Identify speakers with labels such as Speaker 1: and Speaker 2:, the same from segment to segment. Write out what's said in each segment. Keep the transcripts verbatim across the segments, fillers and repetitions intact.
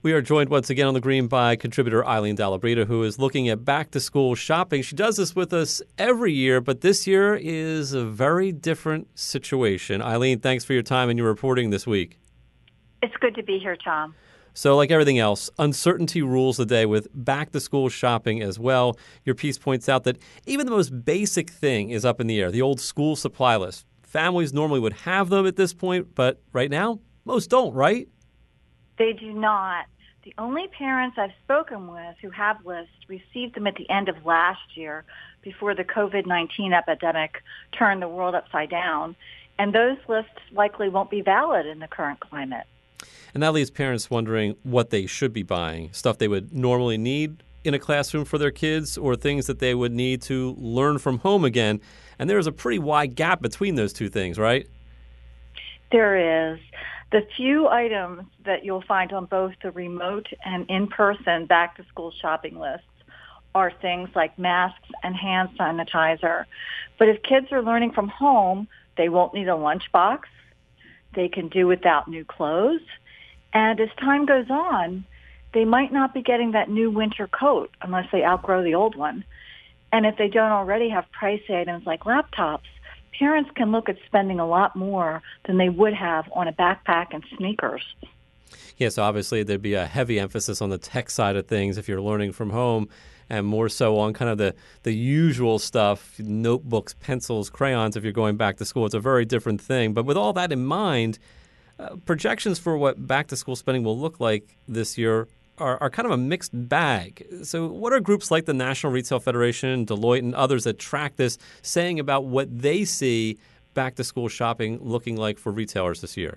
Speaker 1: We are joined once again on The Green by contributor Eileen Dalla Brita, who is looking at back-to-school shopping. She does this with us every year, but this year is a very different situation. Eileen, thanks for your time and your reporting this week.
Speaker 2: It's good to be here, Tom.
Speaker 1: So like everything else, uncertainty rules the day with back-to-school shopping as well. Your piece points out that even the most basic thing is up in the air, the old school supply list. Families normally would have them at this point, but right now, most don't, right?
Speaker 2: They do not. The only parents I've spoken with who have lists received them at the end of last year before the covid nineteen epidemic turned the world upside down. And those lists likely won't be valid in the current climate.
Speaker 1: And that leaves parents wondering what they should be buying, stuff they would normally need in a classroom for their kids or things that they would need to learn from home again. And there's a pretty wide gap between those two things, right?
Speaker 2: There is. The few items that you'll find on both the remote and in-person back-to-school shopping lists are things like masks and hand sanitizer. But if kids are learning from home, they won't need a lunchbox. They can do without new clothes. And as time goes on, they might not be getting that new winter coat unless they outgrow the old one. And if they don't already have pricey items like laptops, parents can look at spending a lot more than they would have on a backpack and sneakers.
Speaker 1: Yes, obviously there'd be a heavy emphasis on the tech side of things if you're learning from home, and more so on kind of the, the usual stuff, notebooks, pencils, crayons if you're going back to school. It's a very different thing. But with all that in mind, uh, projections for what back-to-school spending will look like this year Are, are kind of a mixed bag. So what are groups like the National Retail Federation, Deloitte, and others that track this saying about what they see back-to-school shopping looking like for retailers this year?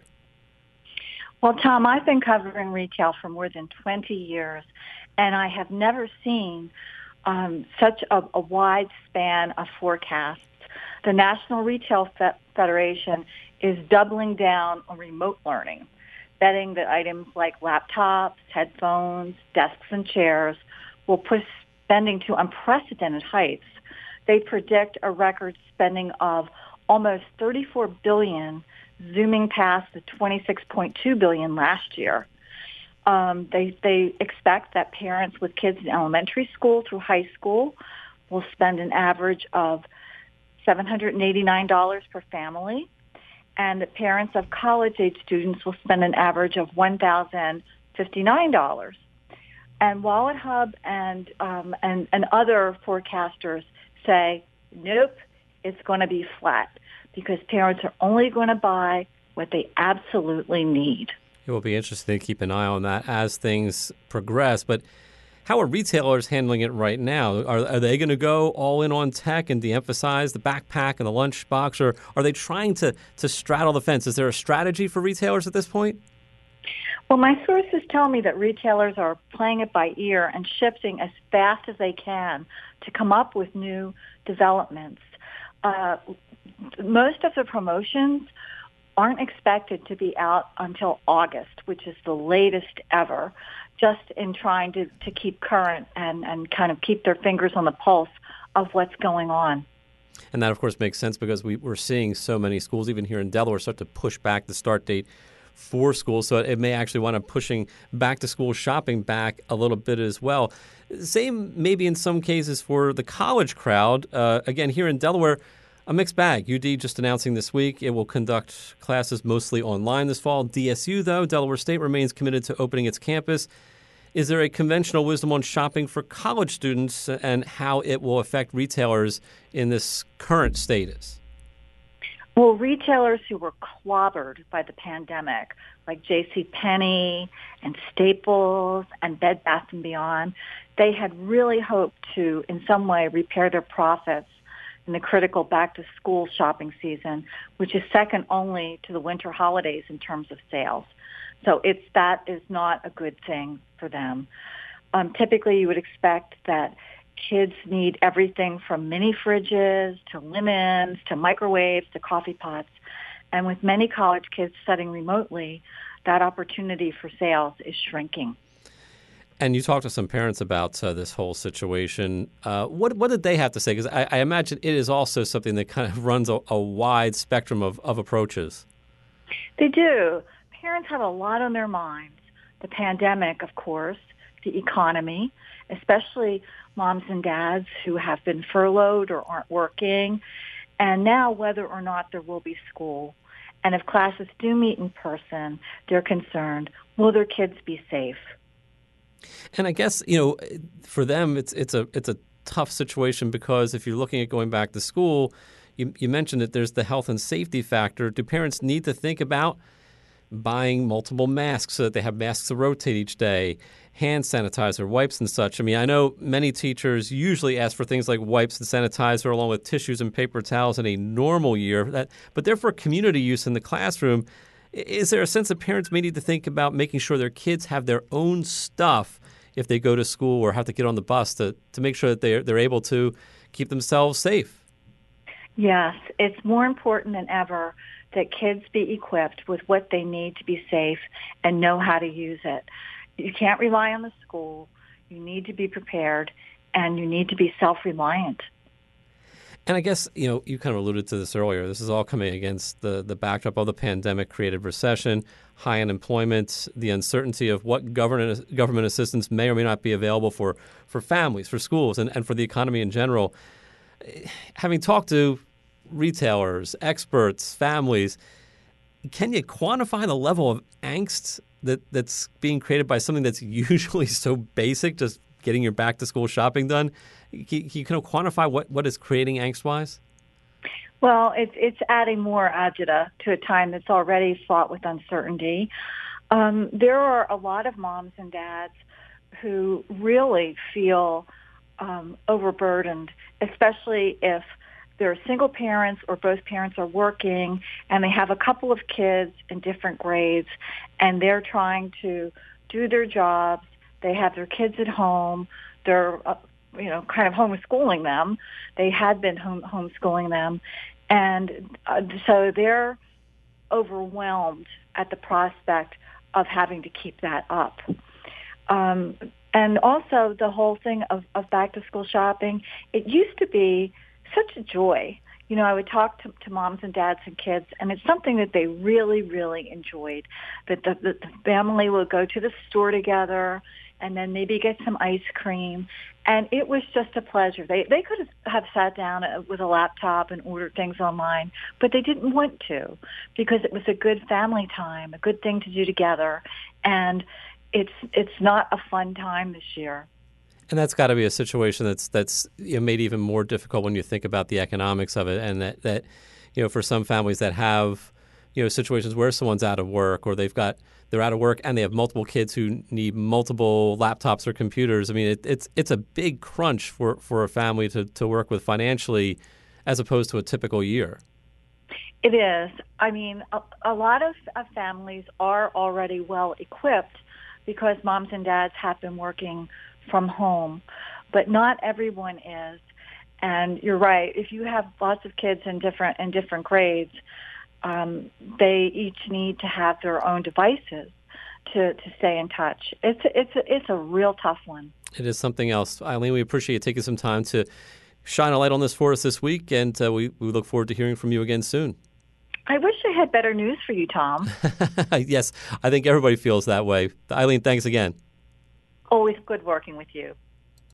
Speaker 2: Well, Tom, I've been covering retail for more than twenty years, and I have never seen um, such a, a wide span of forecasts. The National Retail Fe- Federation is doubling down on remote learning, betting that items like laptops, headphones, desks, and chairs will push spending to unprecedented heights. They predict a record spending of almost thirty-four billion dollars, zooming past the twenty-six point two billion dollars last year. Um, they, they expect that parents with kids in elementary school through high school will spend an average of seven hundred eighty-nine dollars per family, and that parents of college-age students will spend an average of one thousand fifty-nine dollars. And WalletHub and, um, and and other forecasters say, nope, it's going to be flat because parents are only going to buy what they absolutely need.
Speaker 1: It will be interesting to keep an eye on that as things progress. But how are retailers handling it right now? Are, are they going to go all in on tech and de-emphasize the backpack and the lunchbox, or are they trying to, to straddle the fence? Is there a strategy for retailers at this point?
Speaker 2: Well, my sources tell me that retailers are playing it by ear and shifting as fast as they can to come up with new developments. Uh, most of the promotions aren't expected to be out until August, which is the latest ever, just in trying to, to keep current and, and kind of keep their fingers on the pulse of what's going on.
Speaker 1: And that, of course, makes sense because we, we're seeing so many schools, even here in Delaware, start to push back the start date for schools. So it may actually wind up pushing back-to-school shopping back a little bit as well. Same maybe in some cases for the college crowd. Uh, again, here in Delaware, a mixed bag. U D just announcing this week it will conduct classes mostly online this fall. D S U, though, Delaware State, remains committed to opening its campus. Is there a conventional wisdom on shopping for college students and how it will affect retailers in this current status?
Speaker 2: Well, retailers who were clobbered by the pandemic, like JCPenney and Staples and Bed Bath and Beyond, they had really hoped to, in some way, repair their profits in the critical back-to-school shopping season, which is second only to the winter holidays in terms of sales. So it's that is not a good thing for them. Um, typically, you would expect that kids need everything from mini fridges to lemons to microwaves to coffee pots. And with many college kids studying remotely, that opportunity for sales is shrinking.
Speaker 1: And you talked to some parents about uh, this whole situation. Uh, what what did they have to say? Because I, I imagine it is also something that kind of runs a, a wide spectrum of, of approaches.
Speaker 2: They do. Parents have a lot on their minds. the pandemic, of course, the economy, especially moms and dads who have been furloughed or aren't working, and now whether or not there will be school. And if classes do meet in person, they're concerned, will their kids be safe?
Speaker 1: And I guess, you know, for them, it's it's a it's a tough situation because if you're looking at going back to school, you, you mentioned that there's the health and safety factor. Do parents need to think about buying multiple masks so that they have masks to rotate each day, hand sanitizer, wipes and such? I mean, I know many teachers usually ask for things like wipes and sanitizer along with tissues and paper towels in a normal year, that, but they're for community use in the classroom. Is there a sense that parents may need to think about making sure their kids have their own stuff if they go to school or have to get on the bus to, to make sure that they're, they're able to keep themselves safe?
Speaker 2: Yes, it's more important than ever that kids be equipped with what they need to be safe and know how to use it. You can't rely on the school. You need to be prepared, and you need to be self-reliant.
Speaker 1: And I guess, you know, you kind of alluded to this earlier. This is all coming against the, the backdrop of the pandemic-created recession, high unemployment, the uncertainty of what government government assistance may or may not be available for, for families, for schools, and, and for the economy in general. Having talked to retailers, experts, families, can you quantify the level of angst that, that's being created by something that's usually so basic, just getting your back-to-school shopping done? Can you, can you kind of quantify what, what is creating angst-wise?
Speaker 2: Well, it's it's adding more agita to a time that's already fraught with uncertainty. Um, there are a lot of moms and dads who really feel um, overburdened, especially if they're single parents or both parents are working and they have a couple of kids in different grades and they're trying to do their jobs. They have their kids at home. They're, uh, you know, kind of homeschooling them. They had been home, homeschooling them. And uh, so they're overwhelmed at the prospect of having to keep that up. Um, and also the whole thing of, of back-to-school shopping, it used to be such a joy. You know, I would talk to, to moms and dads and kids, and it's something that they really, really enjoyed, that the, the, the family would go to the store together and then maybe get some ice cream. And it was just a pleasure. They they could have sat down with a laptop and ordered things online, but they didn't want to because it was a good family time, a good thing to do together. And it's it's not a fun time this year.
Speaker 1: And that's got to be a situation that's that's you know, made even more difficult when you think about the economics of it, and that, that you know for some families that have you know situations where someone's out of work or they've got they're out of work and they have multiple kids who need multiple laptops or computers. I mean, it, it's it's a big crunch for, for a family to, to work with financially as opposed to a typical year.
Speaker 2: It is. I mean, a, a lot of, of families are already well equipped because moms and dads have been working from home, but not everyone is. And you're right. If you have lots of kids in different in different grades, um, they each need to have their own devices to, to stay in touch. It's a, it's a, it's a real tough one.
Speaker 1: It is something else. Eileen, we appreciate you taking some time to shine a light on this for us this week, and uh, we, we look forward to hearing from you again soon.
Speaker 2: I wish I had better news for you, Tom.
Speaker 1: Yes, I think everybody feels that way. Eileen, thanks again.
Speaker 2: Always good working with you.